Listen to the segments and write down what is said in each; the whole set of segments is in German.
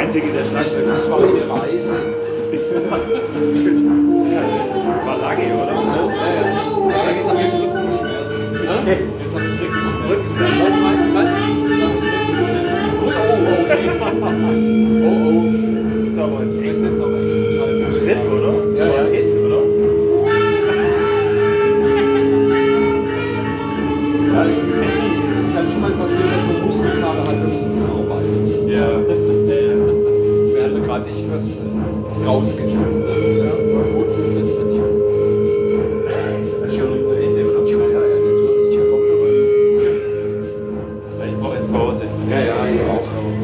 Einzige, der Schlagzeug. Das war eine Reise. War lange, oder? Ja, jetzt habe ich Rückenschmerz. Jetzt habe ich Rückenschmerz. Was meint man? Oh, okay. Das ist aber jetzt Das ist jetzt aber echt total ein Trip, oder? Ja, ja. Ist, oder? Ja, das kann schon mal passieren, dass man Muskelkater hat, wenn man so viel arbeitet. Ja. Wir hatten gerade echt was rausgeschnitten. Ja, gut. Das ist schon nicht zu Ende, oder? Ja, natürlich. Hier kommt noch was. Ich brauche jetzt Pause. Ja, ich auch.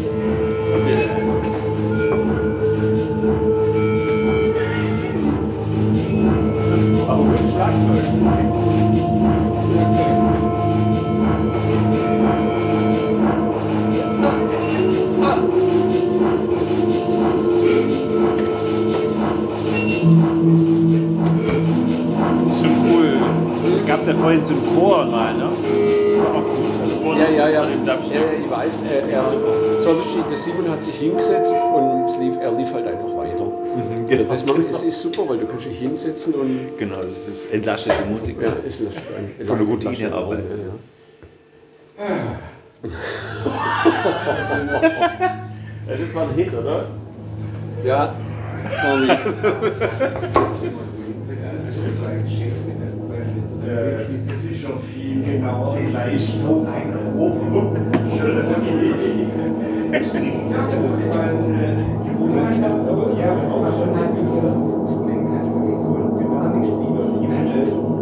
Aber gut Schlagzeug. Das ist schon cool. Da gab es ja vorhin so einen Chor mal, ne? Das war auch gut. Also vor Ja. dem Dubstep. Ich weiß, der Simon hat sich hingesetzt und er lief halt einfach weiter. Genau. Es ist super, weil du kannst dich hinsetzen und Genau, das ist entlastete Musik. ja, es lässt Von der Routine aber. Das war ein Hit, oder? Ja, Das ist schon viel genauer. Das ist so ein Groblook. Ja, auch schon